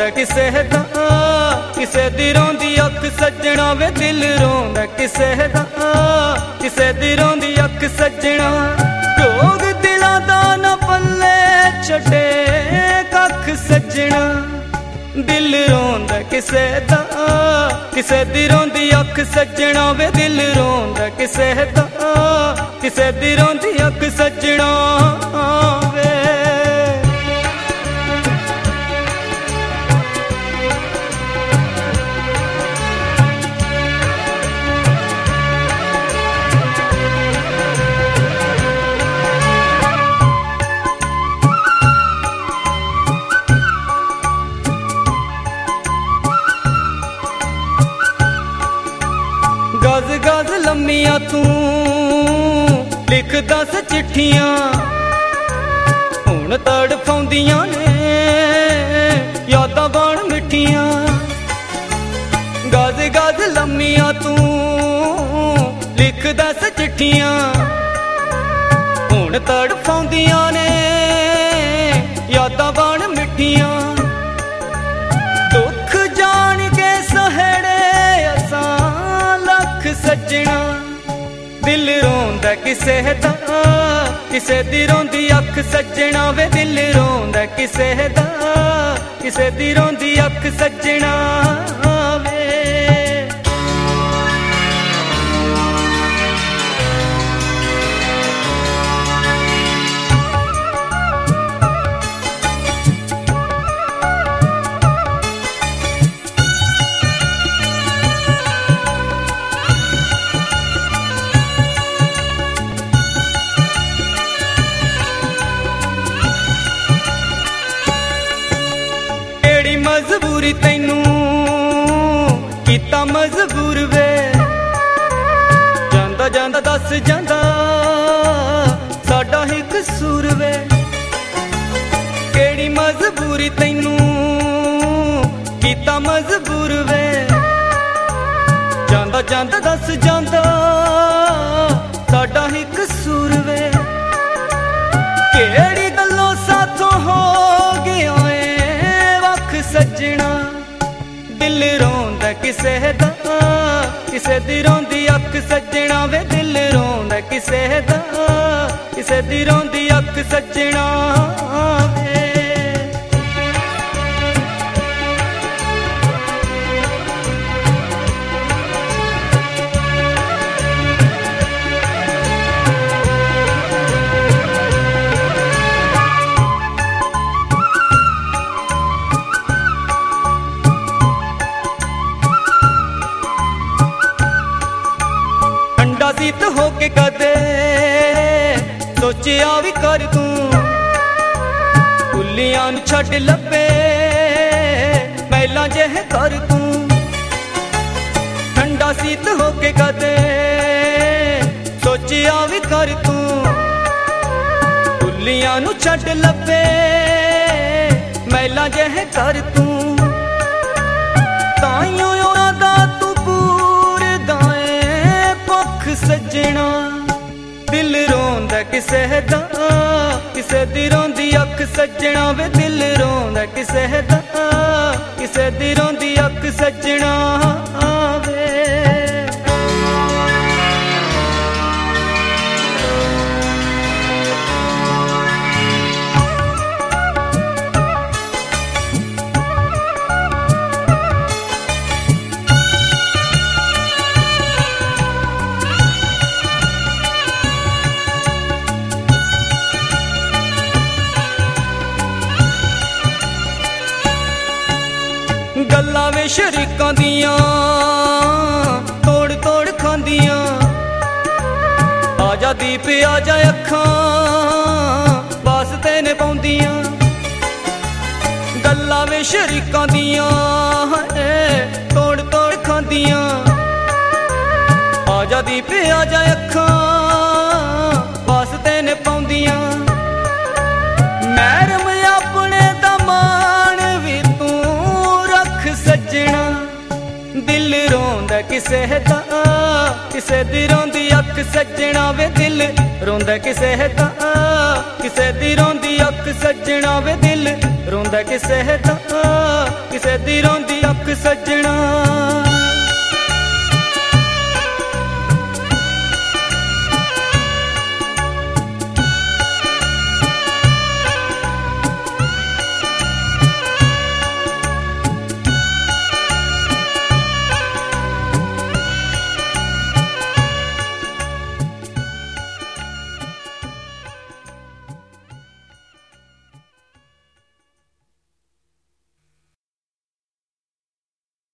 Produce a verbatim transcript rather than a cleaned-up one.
ਰੋਂਦਾ ਕਿਸੇ ਦਾ, ਕਿਸੇ ਦੀ ਰੋਂਦੀ ਅੱਖ ਸੱਜਣਾ ਵੇ ਦਿਲ ਰੋਂਦਾ ਕਿਸੇ ਦਾ, ਕਿਸੇ ਦੀ ਰੋਂਦੀ ਅੱਖ ਸੱਜਣਾ। ਰੋਗ ਦਿਲਾਂ ਦਾ ਨਾ ਪੱਲੇ ਛੱਡੇ ਕੱਖ ਸੱਜਣਾ, ਦਿਲ ਰੋਂਦਾ ਕਿਸੇ ਦਾ, ਕਿਸੇ ਦੀ ਰੋਂਦੀ ਅੱਖ ਸੱਜਣਾ ਵੇ ਦਿਲ ਰੋਂਦਾ ਕਿਸੇ ਦਾ, ਕਿਸੇ ਦੀ ਰੋਂਦੀ ਅੱਖ ਸੱਜਣਾ ਵੇ। ਗਜ਼ ਗਜ਼ ਲੰਮੀਆਂ ਤੂੰ ਲਿਖ ਦਸ ਚਿੱਠੀਆਂ, ਹੁਣ ਤੜਫਾਉਂਦੀਆਂ ਨੇ ਯਾਦਾਂ ਬਣ ਮਿੱਠੀਆਂ। ਗਜ਼ ਗਜ਼ ਲੰਮੀਆਂ ਤੂੰ ਲਿਖ ਦਸ ਚਿੱਠੀਆਂ, ਹੁਣ ਤੜਫਾਉਂਦੀਆਂ ਨੇ ਯਾਦਾਂ ਬਣ ਮਿੱਠੀਆਂ। ਦੁੱਖ ਜਾਣ ਕੇ ਸਹੜੇ ਸੱਜਣਾ, ਦਿਲ ਰੋਂਦਾ ਕਿਸੇ ਦਾ, ਕਿਸੇ ਦੀ ਰੋਂਦੀ ਅੱਖ ਸੱਜਣਾ ਵੇ ਦਿਲ ਰੋਂਦਾ ਕਿਸੇ ਦਾ, ਕਿਸੇ ਦੀ ਰੋਂਦੀ ਅੱਖ ਸੱਜਣਾ ਵੇ। ਮਜਬੂਰੀ ਤੈਨੂੰ ਕੀਤਾ ਮਜਬੂਰ ਵੇ, ਜਾਂਦਾ ਜਾਂਦਾ ਦੱਸ ਜਾਂਦਾ ਸਾਡਾ ਹੀ ਕਸੂਰ ਵੇ। ਕਿਹੜੀ ਮਜਬੂਰੀ ਤੈਨੂੰ ਕੀਤਾ ਮਜਬੂਰ ਵੇ, ਜਾਂਦਾ ਜਾਂਦਾ ਦੱਸ ਜਾਂਦਾ ਸਾਡਾ ਹੀ ਕਸੂਰ ਵੇ। ਕਿਹੜੀ ਗੱਲੋਂ ਸਾਥੋਂ ਹੋ ਗਿਆ ਸੱਜਣਾ, ਦਿਲ ਰੋਂਦਾ ਕਿਸੇ ਦਾ, ਕਿਸੇ ਦੀ ਰੋਂਦੀ ਅੱਖ ਸੱਜਣਾ ਵੇ ਦਿਲ ਰੋਂਦਾ ਕਿਸੇ ਦਾ, ਕਿਸੇ ਦੀ ਰੋਂਦੀ ਅੱਖ ਸੱਜਣਾ ਵੇ। ਸੀਤ ਹੋ ਕੇ ਕਦੇ ਸੋਚਿਆ ਵੀ ਕਰ ਤੂੰ, ਕੁੱਲੀਆਂ ਨੂੰ ਛੱਡ ਲੱਭੇ ਪਹਿਲਾਂ ਜਿਹੇ ਕਰ ਤੂੰ। ਠੰਡਾ ਸੀਤ ਹੋ ਕੇ ਕਦੇ ਸੋਚਿਆ ਵੀ ਕਰ ਤੂੰ, ਕੁੱਲੀਆਂ ਨੂੰ ਛੱਡ ਲੱਭੇ ਪਹਿਲਾਂ ਜਿਹੇ ਕਰ ਤੂੰ। ਤਾਈਓ ਉਹਨਾਂ ਦਾ ਤੂੰ ਸੱਜਣਾ, ਦਿਲ ਰੋਂਦਾ ਕਿਸੇ ਦਾ, ਕਿਸੇ ਦੀ ਰੋਂਦੀ ਅੱਖ ਸੱਜਣਾ ਵੇ ਦਿਲ ਰੋਂਦਾ ਕਿਸੇ ਦਾ, ਕਿਸੇ ਦੀ ਰੋਂਦੀ ਅੱਖ ਸੱਜਣਾ ਵੇ। ਗੱਲਾਂ ਵੇ ਸ਼ਰੀਕਾਂ ਦੀਆਂ ਤੋੜ ਤੋੜ ਖਾਂਦੀਆਂ, ਆਜਾ ਦੀਪ ਆਜਾ ਅੱਖਾਂ ਵਾਸਤੇ ਨੇ ਪਾਉਂਦੀਆਂ। ਗੱਲਾਂ ਵੇ ਸ਼ਰੀਕਾਂ ਦੀਆਂ ਤੋੜ ਤੋੜ ਖਾਂਦੀਆਂ, ਆਜਾ ਦੀਪ ਆਜਾ ਅੱਖਾਂ ਵਾਸਤੇ ਨੇ ਪਾਉਂਦੀਆਂ। ਮਹਿਰਮ ਆਪਣੇ ਦਾ ਮਾਣ ਵੀ ਤੂੰ ਰੱਖ ਸੱਜਣਾ, ਦਿਲ ਰੋਂਦਾ ਕਿਸੇ ਦਾ, ਕਿਸੇ ਦੀ ਰੋਂਦੀ ਅੱਖ ਸੱਜਣਾ ਵੇ ਦਿਲ ਰੋਂਦਾ ਕਿਸੇ ਦਾ, ਕਿਸੇ ਦੀ ਰੋਂਦੀ ਅੱਖ ਸੱਜਣਾ ਵੇ ਦਿਲ ਰੋਂਦਾ ਕਿਸੇ ਦਾ। ਦੀ ਰੋਂਦੀ ਅੱਖ ਸੱਜਣਾ।